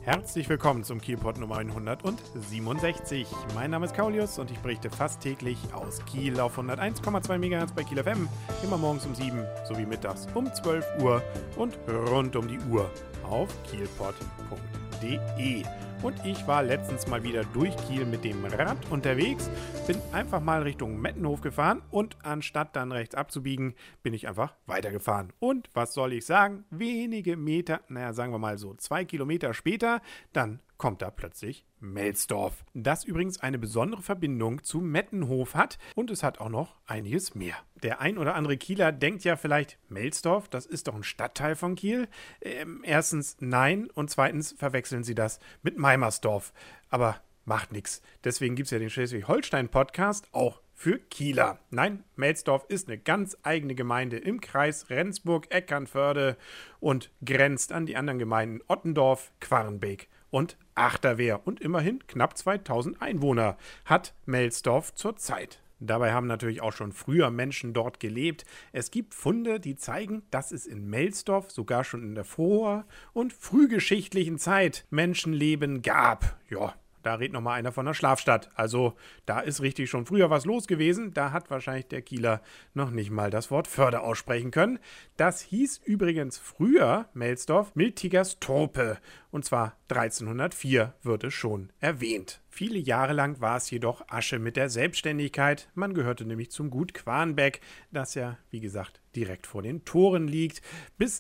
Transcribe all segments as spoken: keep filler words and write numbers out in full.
Herzlich willkommen zum Kielpot Nummer hundertsiebenundsechzig. Mein Name ist Kaulius und ich berichte fast täglich aus Kiel auf hunderteins Komma zwei Megahertz bei Kiel F M, immer morgens um sieben sowie mittags um zwölf Uhr und rund um die Uhr auf kielpot punkt de. Und ich war letztens mal wieder durch Kiel mit dem Rad unterwegs, bin einfach mal Richtung Mettenhof gefahren und anstatt dann rechts abzubiegen, bin ich einfach weitergefahren. Und was soll ich sagen? Wenige Meter, naja, sagen wir mal so zwei Kilometer später, dann kommt da plötzlich Melsdorf. Das übrigens eine besondere Verbindung zu Mettenhof hat und es hat auch noch einiges mehr. Der ein oder andere Kieler denkt ja vielleicht, Melsdorf, das ist doch ein Stadtteil von Kiel. Ähm, erstens nein und zweitens verwechseln sie das mit Meimersdorf. Aber macht nichts. Deswegen gibt es ja den Schleswig-Holstein-Podcast auch für Kieler. Nein, Melsdorf ist eine ganz eigene Gemeinde im Kreis Rendsburg-Eckernförde und grenzt an die anderen Gemeinden Ottendorf, Quarrenbeek und Achterwehr. Und immerhin knapp zweitausend Einwohner hat Melsdorf zurzeit. Dabei haben natürlich auch schon früher Menschen dort gelebt. Es gibt Funde, die zeigen, dass es in Melsdorf sogar schon in der vor- und frühgeschichtlichen Zeit Menschenleben gab. Ja, da redet nochmal einer von der Schlafstadt. Also da ist richtig schon früher was los gewesen. Da hat wahrscheinlich der Kieler noch nicht mal das Wort Förde aussprechen können. Das hieß übrigens früher Melsdorf Miltigerstrope. Und zwar dreizehnhundertvier wird es schon erwähnt. Viele Jahre lang war es jedoch Asche mit der Selbstständigkeit. Man gehörte nämlich zum Gut Quarnbeck, das ja, wie gesagt, direkt vor den Toren liegt. Bis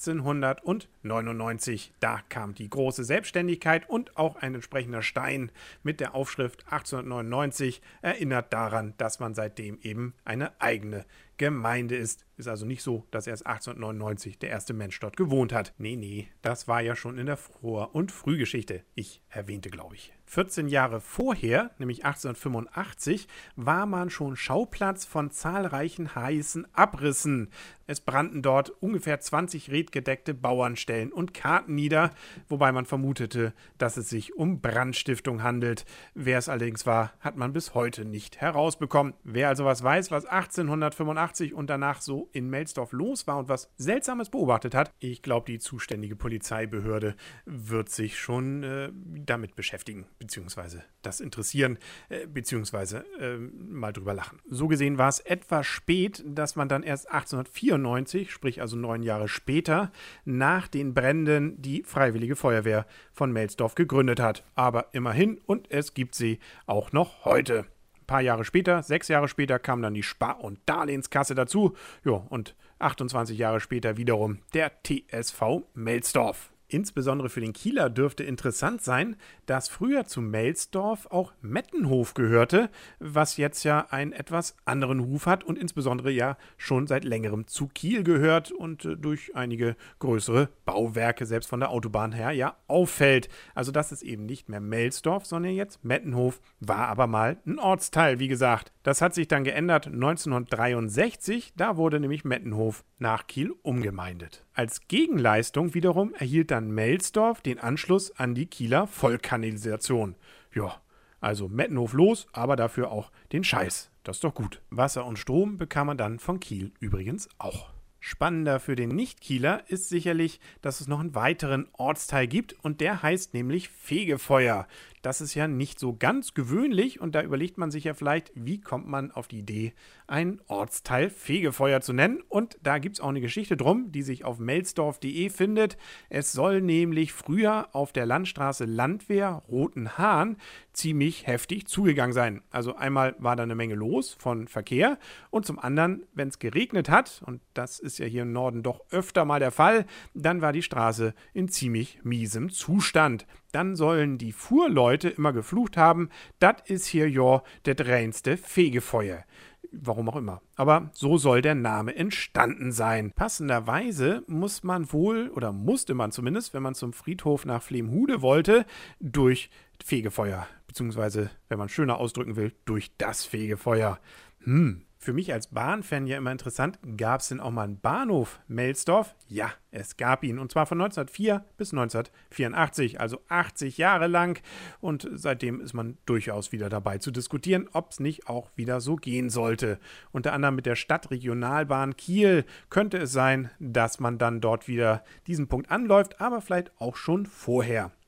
achtzehnhundertneunundneunzig, da kam die große Selbstständigkeit und auch ein entsprechender Stein mit der Aufschrift achtzehnhundertneunundneunzig erinnert daran, dass man seitdem eben eine eigene Gemeinde ist. Ist also nicht so, dass erst achtzehnhundertneunundneunzig der erste Mensch dort gewohnt hat. Nee, nee, das war ja schon in der Vor- und Frühgeschichte. Ich erwähnte, glaube ich. vierzehn Jahre vorher, nämlich achtzehnhundertfünfundachtzig, war man schon Schauplatz von zahlreichen heißen Abrissen. Es brannten dort ungefähr zwanzig redgedeckte Bauernstellen und Karten nieder, wobei man vermutete, dass es sich um Brandstiftung handelt. Wer es allerdings war, hat man bis heute nicht herausbekommen. Wer also was weiß, was achtzehnhundertfünfundachtzig und danach so in Melsdorf los war und was Seltsames beobachtet hat, ich glaube, die zuständige Polizeibehörde wird sich schon äh, damit beschäftigen, beziehungsweise das interessieren, äh, beziehungsweise äh, mal drüber lachen. So gesehen war es etwas spät, dass man dann erst achtzehnhundertvierundneunzig, sprich also neun Jahre später, nach den Bränden die Freiwillige Feuerwehr von Melsdorf gegründet hat. Aber immerhin, und es gibt sie auch noch heute. Ein paar Jahre später, sechs Jahre später, kam dann die Spar- und Darlehenskasse dazu. Ja, und achtundzwanzig Jahre später wiederum der T S V Melsdorf. Insbesondere für den Kieler dürfte interessant sein, dass früher zu Melsdorf auch Mettenhof gehörte, was jetzt ja einen etwas anderen Ruf hat und insbesondere ja schon seit längerem zu Kiel gehört und äh, durch einige größere Bauwerke, selbst von der Autobahn her, ja auffällt. Also das ist eben nicht mehr Melsdorf, sondern jetzt Mettenhof, war aber mal ein Ortsteil, wie gesagt. Das hat sich dann geändert neunzehnhundertdreiundsechzig, da wurde nämlich Mettenhof nach Kiel umgemeindet. Als Gegenleistung wiederum erhielt dann Melsdorf den Anschluss an die Kieler Vollkanalisation. Ja, also Mettenhof los, aber dafür auch den Scheiß. Das ist doch gut. Wasser und Strom bekam man dann von Kiel übrigens auch. Spannender für den Nicht-Kieler ist sicherlich, dass es noch einen weiteren Ortsteil gibt und der heißt nämlich Fegefeuer. Das ist ja nicht so ganz gewöhnlich und da überlegt man sich ja vielleicht, wie kommt man auf die Idee, einen Ortsteil Fegefeuer zu nennen. Und da gibt es auch eine Geschichte drum, die sich auf melsdorf punkt de findet. Es soll nämlich früher auf der Landstraße Landwehr Roten-Hahn ziemlich heftig zugegangen sein. Also einmal war da eine Menge los von Verkehr und zum anderen, wenn es geregnet hat, und das ist ja hier im Norden doch öfter mal der Fall, dann war die Straße in ziemlich miesem Zustand. Dann sollen die Fuhrleute immer geflucht haben, das ist hier ja das reinste Fegefeuer. Warum auch immer. Aber so soll der Name entstanden sein. Passenderweise muss man wohl, oder musste man zumindest, wenn man zum Friedhof nach Flemhude wollte, durch Fegefeuer. Beziehungsweise, wenn man schöner ausdrücken will, durch das Fegefeuer. Hm. Für mich als Bahnfan ja immer interessant, gab es denn auch mal einen Bahnhof Melsdorf? Ja, es gab ihn und zwar von neunzehnhundertvier bis neunzehnhundertvierundachtzig, also achtzig Jahre lang und seitdem ist man durchaus wieder dabei zu diskutieren, ob es nicht auch wieder so gehen sollte. Unter anderem mit der Stadtregionalbahn Kiel könnte es sein, dass man dann dort wieder diesen Punkt anläuft, aber vielleicht auch schon vorher.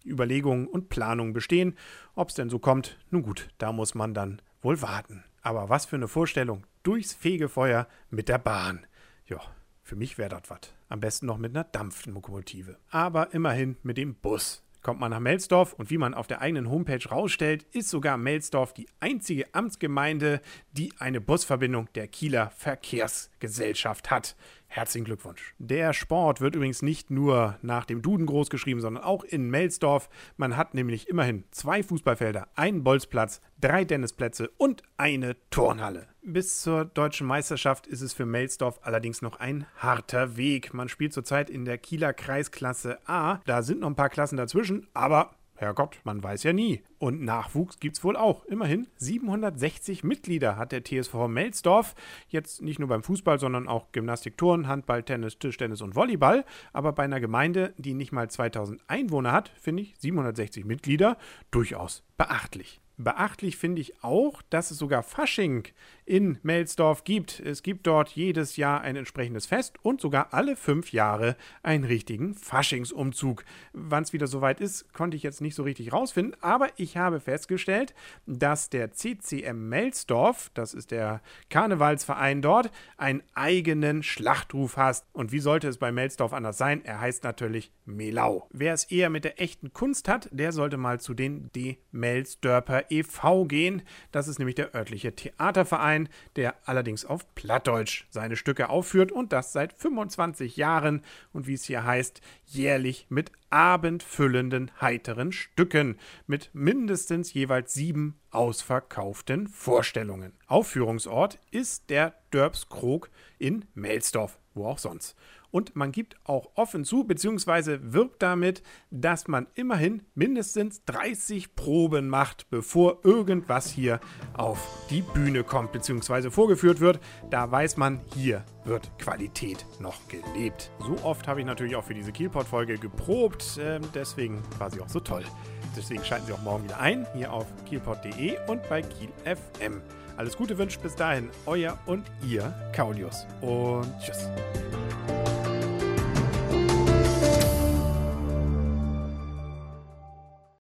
Überlegungen und Planungen bestehen. Ob es denn so kommt, nun gut, da muss man dann wohl warten. Aber was für eine Vorstellung, durchs Fegefeuer mit der Bahn. Ja, für mich wäre das was. Am besten noch mit einer Dampflokomotive. Aber immerhin mit dem Bus. Kommt man nach Melsdorf und wie man auf der eigenen Homepage rausstellt, ist sogar Melsdorf die einzige Amtsgemeinde, die eine Busverbindung der Kieler Verkehrsgesellschaft hat. Herzlichen Glückwunsch. Der Sport wird übrigens nicht nur nach dem Duden groß geschrieben, sondern auch in Melsdorf. Man hat nämlich immerhin zwei Fußballfelder, einen Bolzplatz, drei Tennisplätze und eine Turnhalle. Bis zur deutschen Meisterschaft ist es für Melsdorf allerdings noch ein harter Weg. Man spielt zurzeit in der Kieler Kreisklasse A. Da sind noch ein paar Klassen dazwischen, aber Herrgott, man weiß ja nie. Und Nachwuchs gibt's wohl auch. Immerhin siebenhundertsechzig Mitglieder hat der T S V Melsdorf. Jetzt nicht nur beim Fußball, sondern auch Gymnastik, Turnen, Handball, Tennis, Tischtennis und Volleyball. Aber bei einer Gemeinde, die nicht mal zweitausend Einwohner hat, finde ich siebenhundertsechzig Mitglieder durchaus beachtlich. Beachtlich finde ich auch, dass es sogar Fasching in Melsdorf gibt. Es gibt dort jedes Jahr ein entsprechendes Fest und sogar alle fünf Jahre einen richtigen Faschingsumzug. Wann es wieder soweit ist, konnte ich jetzt nicht so richtig rausfinden, aber ich habe festgestellt, dass der C C M Melsdorf, das ist der Karnevalsverein dort, einen eigenen Schlachtruf hat. Und wie sollte es bei Melsdorf anders sein? Er heißt natürlich Melau. Wer es eher mit der echten Kunst hat, der sollte mal zu den D. Melsdörper e V gehen. Das ist nämlich der örtliche Theaterverein, der allerdings auf Plattdeutsch seine Stücke aufführt und das seit fünfundzwanzig Jahren und wie es hier heißt, jährlich mit abendfüllenden, heiteren Stücken mit mindestens jeweils sieben ausverkauften Vorstellungen. Aufführungsort ist der Dörbskrog in Melsdorf, wo auch sonst. Und man gibt auch offen zu, beziehungsweise wirbt damit, dass man immerhin mindestens dreißig Proben macht, bevor irgendwas hier auf die Bühne kommt, beziehungsweise vorgeführt wird. Da weiß man, hier wird Qualität noch gelebt. So oft habe ich natürlich auch für diese Kielpot-Folge geprobt, äh, deswegen war sie auch so toll. Deswegen schalten Sie auch morgen wieder ein, hier auf kielpot punkt de und bei Kiel F M. Alles Gute wünscht bis dahin, euer und ihr Kaulius. Und tschüss.